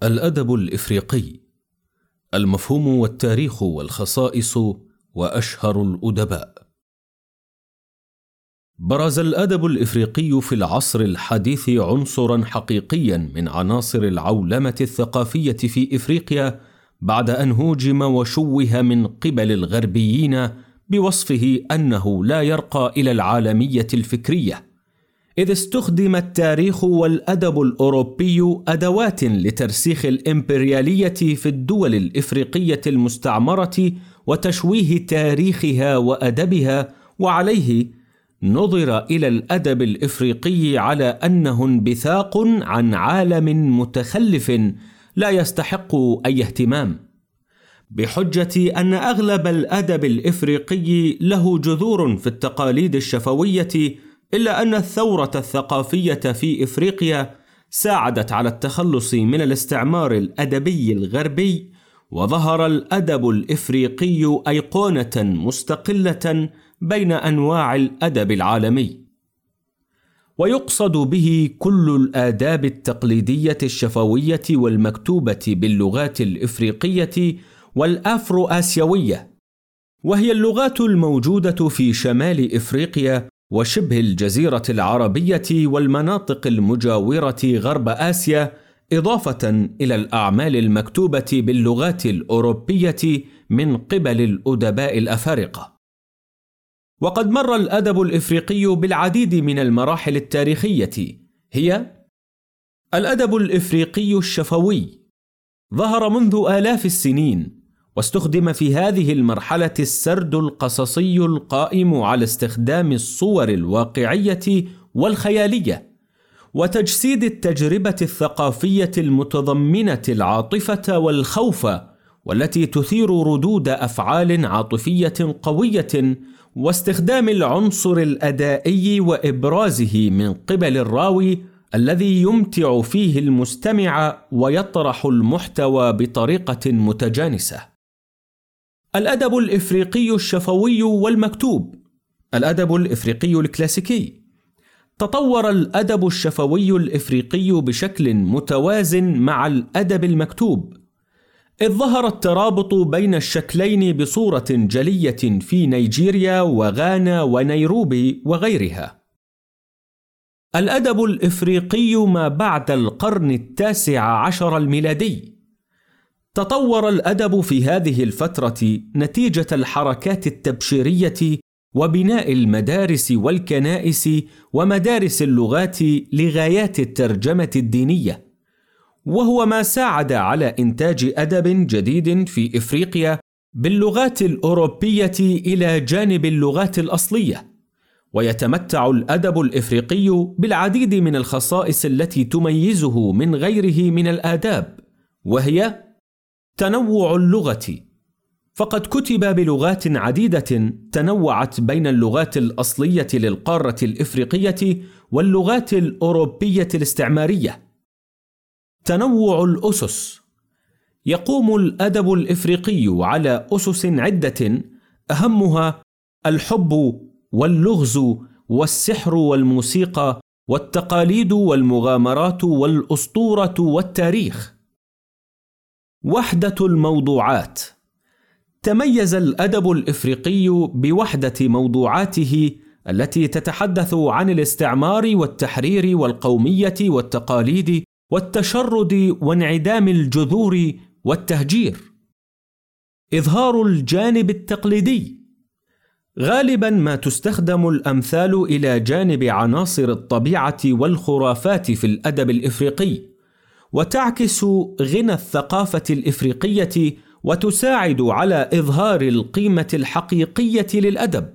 الأدب الإفريقي: المفهوم والتاريخ والخصائص وأشهر الأدباء. برز الأدب الإفريقي في العصر الحديث عنصرا حقيقيا من عناصر العولمة الثقافية في إفريقيا بعد أن هوجم وشوه من قبل الغربيين بوصفه أنه لا يرقى إلى العالمية الفكرية، إذ استخدم التاريخ والأدب الأوروبي أدوات لترسيخ الإمبريالية في الدول الإفريقية المستعمرة وتشويه تاريخها وأدبها، وعليه نظر إلى الأدب الإفريقي على أنه انبثاق عن عالم متخلف لا يستحق أي اهتمام، بحجة أن أغلب الأدب الإفريقي له جذور في التقاليد الشفوية، إلا أن الثورة الثقافية في إفريقيا ساعدت على التخلص من الاستعمار الأدبي الغربي، وظهر الأدب الإفريقي أيقونة مستقلة بين أنواع الأدب العالمي، ويقصد به كل الآداب التقليدية الشفوية والمكتوبة باللغات الإفريقية والأفرو آسيوية، وهي اللغات الموجودة في شمال إفريقيا وشبه الجزيرة العربية والمناطق المجاورة غرب آسيا، إضافة إلى الأعمال المكتوبة باللغات الأوروبية من قبل الأدباء الأفارقة. وقد مر الأدب الإفريقي بالعديد من المراحل التاريخية، هي: الأدب الإفريقي الشفوي، ظهر منذ آلاف السنين، واستخدم في هذه المرحلة السرد القصصي القائم على استخدام الصور الواقعية والخيالية وتجسيد التجربة الثقافية المتضمنة العاطفة والخوف، والتي تثير ردود أفعال عاطفية قوية، واستخدام العنصر الأدائي وإبرازه من قبل الراوي الذي يمتع فيه المستمع ويطرح المحتوى بطريقة متجانسة. الأدب الإفريقي الشفوي والمكتوب. الأدب الإفريقي الكلاسيكي. تطور الأدب الشفوي الإفريقي بشكل متوازن مع الأدب المكتوب، إذ ظهر الترابط بين الشكلين بصورة جلية في نيجيريا وغانا ونيروبي وغيرها. الأدب الإفريقي ما بعد القرن 19 الميلادي. تطور الأدب في هذه الفترة نتيجة الحركات التبشيرية وبناء المدارس والكنائس ومدارس اللغات لغايات الترجمة الدينية، وهو ما ساعد على إنتاج أدب جديد في إفريقيا باللغات الأوروبية إلى جانب اللغات الأصلية. ويتمتع الأدب الإفريقي بالعديد من الخصائص التي تميزه من غيره من الآداب، وهي: تنوع اللغة، فقد كتب بلغات عديدة تنوعت بين اللغات الأصلية للقارة الإفريقية واللغات الأوروبية الاستعمارية. تنوع الأسس، يقوم الأدب الإفريقي على أسس عدة، أهمها الحب واللغز والسحر والموسيقى والتقاليد والمغامرات والأسطورة والتاريخ. وحدة الموضوعات. تميز الأدب الإفريقي بوحدة موضوعاته التي تتحدث عن الاستعمار والتحرير والقومية والتقاليد والتشرد وانعدام الجذور والتهجير. إظهار الجانب التقليدي. غالبا ما تستخدم الأمثال إلى جانب عناصر الطبيعة والخرافات في الأدب الإفريقي، وتعكس غنى الثقافة الإفريقية وتساعد على إظهار القيمة الحقيقية للأدب.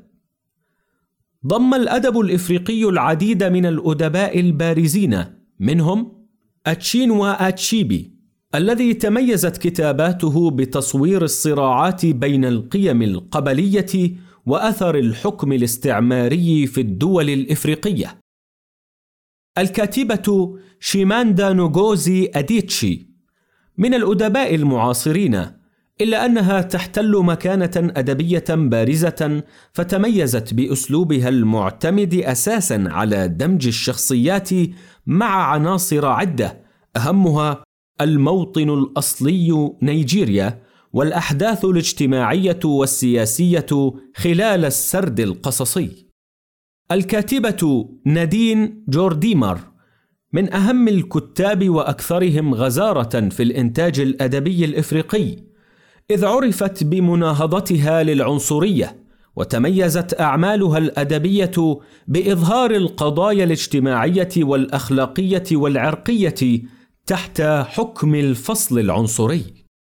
ضم الأدب الإفريقي العديد من الأدباء البارزين، منهم أتشينوا أتشيبي الذي تميزت كتاباته بتصوير الصراعات بين القيم القبلية وأثر الحكم الاستعماري في الدول الإفريقية. الكاتبة شيماندا نوغوزي أديتشي من الأدباء المعاصرين، إلا أنها تحتل مكانة أدبية بارزة، فتميزت بأسلوبها المعتمد أساسا على دمج الشخصيات مع عناصر عدة، أهمها الموطن الأصلي نيجيريا والأحداث الاجتماعية والسياسية خلال السرد القصصي. الكاتبة نادين جورديمر من أهم الكتاب وأكثرهم غزارة في الإنتاج الأدبي الإفريقي، إذ عرفت بمناهضتها للعنصرية، وتميزت أعمالها الأدبية بإظهار القضايا الاجتماعية والأخلاقية والعرقية تحت حكم الفصل العنصري.